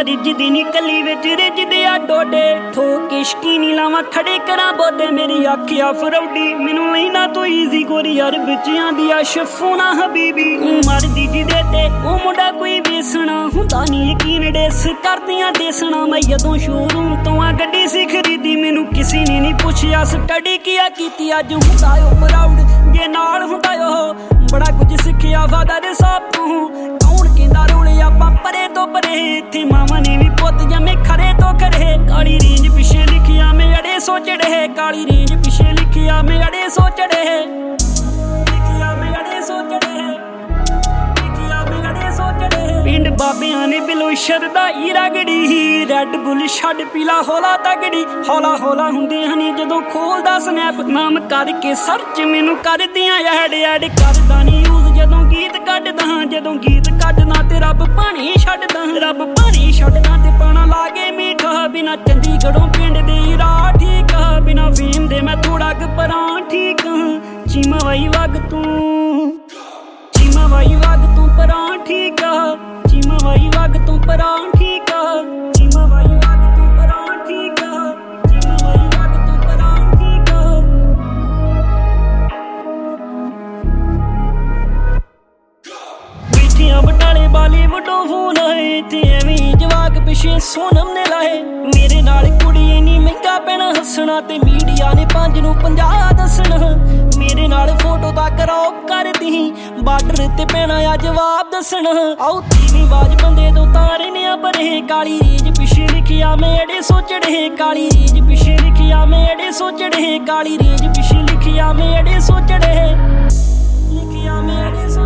ਰਿੱਝਦੀ ਨੀ ਕੱਲੀ ਵਿੱਚ ਰਿੱਝਦੇ ਆ ਡੋਡੇ ਠੋਕ ਇਸ਼ਕੀ ਨੀ ਲਾਵਾਂ ਖੜੇ ਕਰਾਂ ਬੋਦੇ ਮੇਰੀ ਆਖਿਆ ਫਰੌਡੀ ਮੈਨੂੰ ਲੈਣਾ ਤੂੰ ਈਜ਼ੀ ਗੋਰੀ ਯਾਰ ਵਿੱਚ ਆਂਦੀ ਆ ਸ਼ਫੂਨਾ ਹਬੀਬੀ ਮਰਦੀ ਜਿਹਦੇ ਤੇ ਉਹ ਮੁੰਡਾ ਕੋਈ ਵੇਸਣਾ ਹੁੰਦਾ ਨੀ ਯਕੀਨ ਡੇਸ ਕਰਦੀਆਂ ਦੇਸਣਾ ਮੈਂ ਜਦੋਂ ਸ਼ੋਰੂਮ ਤੋਂ ਆ ਗੱਡੀ ਸੀ ਖਰੀਦੀ ਮੈਨੂੰ ਕਿਸੇ ਨੇ ਨੀ ਪੁੱਛਿਆ ਸਟੱਡੀ ਕੀਆ ਕੀਤੀ ਅੱਜ ਹੁੰਦਾ ਓ ਪ੍ਰਾਊਡ ਜੇ ਨਾਲ ਹੁੰਦਾ ਓ ਬੜਾ ਕੁਝ ਸਿੱਖਿਆ ਫਾਦਰ ਸਾਹਿਬ ਤੋਂ ਕੌਣ ਕਹਿੰਦਾ ਰੋਲੇ ਆਪਾਂ ਪਰੇ ਤੋਂ ਪਰੇ ਇੱਥੇ ਮਾਵਾਂ ਨੇ ਵੀ ਪੁੱਤ ਜੰਮੇ ਖਰੇ ਤੋਂ ਖਰੇ ਕਾਲੀ ਰੇਂਜ ਪਿੱਛੇ ਲਿਖਿਆ ਮੈਂ ਅੜੇ ਸੋਚੜੇ ਕਾਲੀ ਰੇਂਜ ਪਿੱਛੇ ਲਿਖਿਆ ਮੈਂ ਅੜੇ ਸੋਚੜੇ ਲਿਖਿਆ ਮੈਂ ਅੜੇ ਸੋਚੜੇ ਲਿਖਿਆ ਮੈਂ ਅੜੇ ਸੋਚੜੇ ਪਿੰਡ ਬਾਬਿਆਂ ਨੇ ਬਿਲੋ ਸ਼ਰਦਾ ਈ ਰਗੜੀ ਰੈਡ ਬੁੱਲ ਛੱਡ ਪੀਲਾ ਹੌਲਾ ਤਗੜੀ ਹੌਲਾ ਹੌਲਾ ਹੁੰਦੇ ਹਨੀ ਜਦੋਂ ਖੋਲਦਾ ਸਨੈਪ ਨਾਮ ਕਰਕੇ ਸਰਚ ਮੈਨੂੰ ਕਰਦੀਆਂ ਐਡ ਕਰਦਾ ਨੀ ਯੂਜ਼ ਜਦੋਂ ਗੀਤ ਕੱਢਦਾ ਤੇ ਰੱਬ ਪਾਣੀ ਛੱਡਦਾ ਤੇ ਪਾਣਾ ਲਾਗੇ ਮੀਠਾ ਬਿਨਾ ਚੰਡੀਗੜ੍ਹੋਂ ਪਿੰਡ ਦੇ ਰਾਹ ਠੀਕ ਆ ਬਿਨਾ ਫੇਮ ਦੇ ਮੈਂ ਥੋੜਾ ਕੁ ਪਰਾਂ ਠੀਕ ਆ ਚੀਮਾ ਵਾਈ ਵਗ ਤੂੰ ਪਰਾਂ ਠੀਕ ਆ ਚੀਮਾ ਵਾਈ ਵਗ ਤੂੰ ਪਰਾਂ ਠੀਕ ਆ ਚੀਮਾ ਵਾਈ ਵਗ ਤੂੰ ਪਰਾਂ ਠੀਕ ਆ ਚੀਮਾ ਵਾਈ ਵਗ ਤੂੰ ਪਰਾਂ ਠੀਕ ਆ ਬੈਠੀਆਂ ਬਟਾਲੇ ਬਾਲੀਵੁੱਡੋਂ ਫੋਨ ਆਏ ਤੇ ਐਵੇਂ ਜਵਾਕ ਪਿੱਛੇ ਸੋਨਮ ਨੇ ਲਾਏ ਮੇਰੇ ਨਾਲ ਕੁੜੀ ਇੰਨੀ ਮਹਿੰਗਾ ਪੈਣਾ ਹੱਸਣਾ ਤੇ ਮੀਡੀਆ ਨੇ 5 ਨੂੰ 50 ਦੱਸਣਾ ਮੇਰੇ ਨਾਲ ਫੋਟੋ ਦਾ ਕਰੌਪ ਕਰਦੀ ਬਾਰਡਰ ਤੇ ਪੈਣਾ ਆ ਜਵਾਬ ਦੱਸਣਾ ਆਉ ਤੀਵੀਂ ਆਵਾਜ਼ ਬੰਦੇ ਤੋਂ ਤਾਰੇ ਨੇ ਪਰੇ ਕਾਲੀ ਰੇਂਜ ਪਿੱਛੇ ਲਿਖਿਆ ਮੈਂ ਅੜੇ ਸੋਚੜੇ ਕਾਲੀ ਰੇਂਜ ਪਿੱਛੇ ਲਿਖਿਆ ਮੈਂ ਅੜੇ ਸੋਚੜੇ ਕਾਲੀ ਰੇਂਜ ਪਿੱਛੇ ਲਿਖਿਆ ਮੈਂ ਅੜੇ ਸੋਚੜੇ ਲਿਖਿਆ ਮੈਂ ਅੜੇ